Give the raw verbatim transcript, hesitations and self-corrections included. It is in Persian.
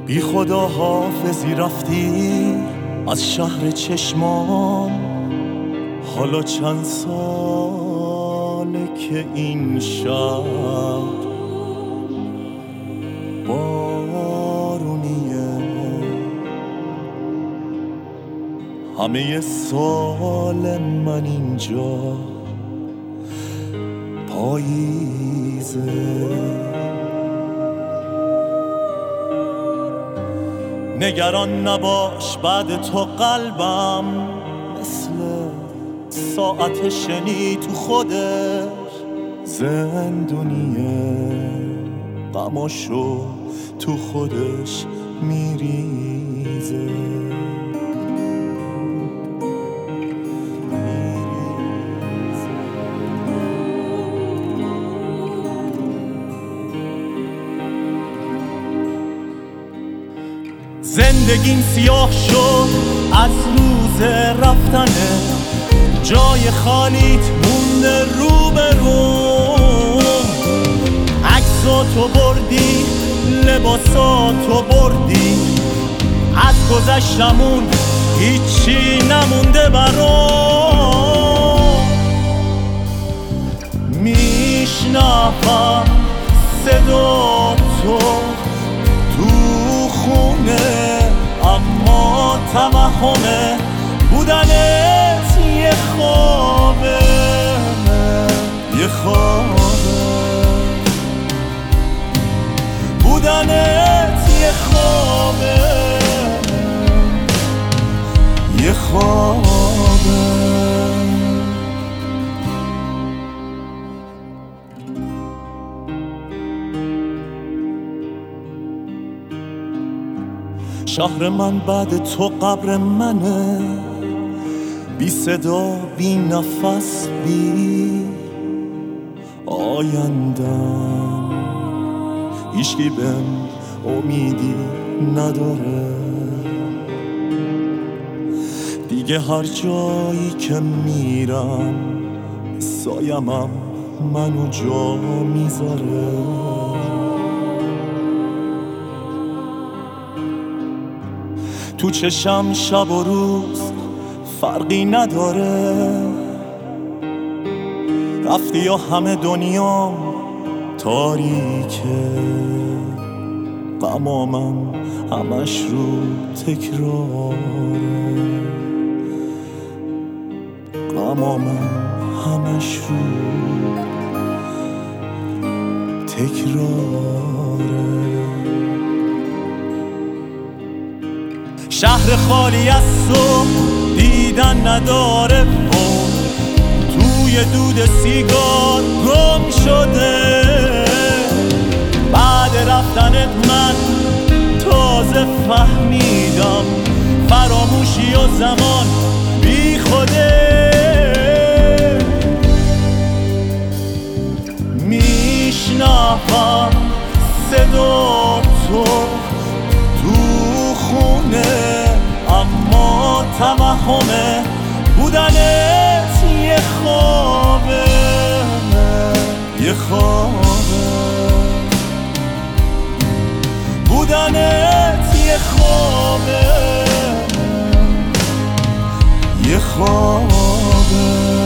بی خدا حافظی رفتی از شهر چشمام. حالا چند ساله که این شهر بارونیه، همه سال من اینجا پاییزه. نگران نباش بعد تو قلبم مثل ساعت شنی تو خودش زندونیه، غماشو تو خودش میریزه. زندگیم سیاه شد از روز رفتنه، جای خالیت مونده رو به رو. عکساتو بردی، لباساتو بردی، از گذشتمون هیچی نمونده برام. میشنوم صدا تو تو خونه، اما توهمه بودنت یه خوابه، یه خوابه بودنت یه خوابه، یه خوابه. شهر من بعد تو قبر منه، بی صدا بی نفس بی آیندم. هیچکی بهم امیدی نداره دیگه، هر جایی که میرم سایمم منو جا میذاره. تو چشم شب و روز فرقی نداره، رفتی یا همه دنیام تاریکه، غمامم همش رو تکراره، غمامم همش رو تکراره. شهر خالی از صبح دیدن نداره و توی دود سیگار گم شده. بعد رفتنت من تازه فهمیدم فراموشی و زمان بی خوده. میشنوم صدا تو تو خونه، اما توهمه بودنت یه خوابه، یه خوابه بودنت یه خوابه، یه خوابه.